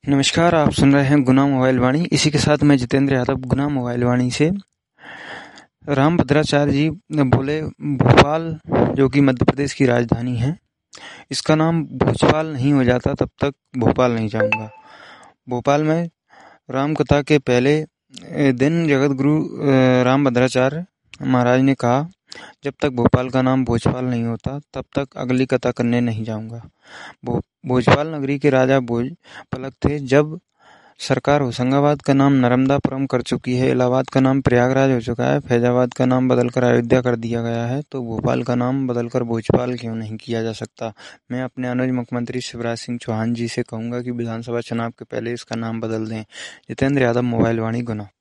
नमस्कार, आप सुन रहे हैं गुना मोबाइल वाणी। इसी के साथ मैं जितेंद्र यादव गुना मोबाइल वाणी से। रामभद्राचार्य जी बोले, भोपाल जो कि मध्य प्रदेश की राजधानी है, इसका नाम भोजपाल नहीं हो जाता तब तक भोपाल नहीं जाऊंगा। भोपाल में राम कथा के पहले दिन जगत गुरु रामभद्राचार्य महाराज ने कहा, जब तक भोपाल का नाम भोजपाल नहीं होता तब तक अगली कथा करने नहीं जाऊंगा। भोजपाल नगरी के राजा भोजपलक थे। जब सरकार होशंगाबाद का नाम नर्मदापुरम कर चुकी है, इलाहाबाद का नाम प्रयागराज हो चुका है, फैजाबाद का नाम बदलकर अयोध्या कर दिया गया है, तो भोपाल का नाम बदलकर भोजपाल क्यों नहीं किया जा सकता। मैं अपने अनुज मुख्यमंत्री शिवराज सिंह चौहान जी से कहूंगा कि विधानसभा चुनाव के पहले इसका नाम बदल दें। जितेंद्र यादव, मोबाइल वाणी, गुना।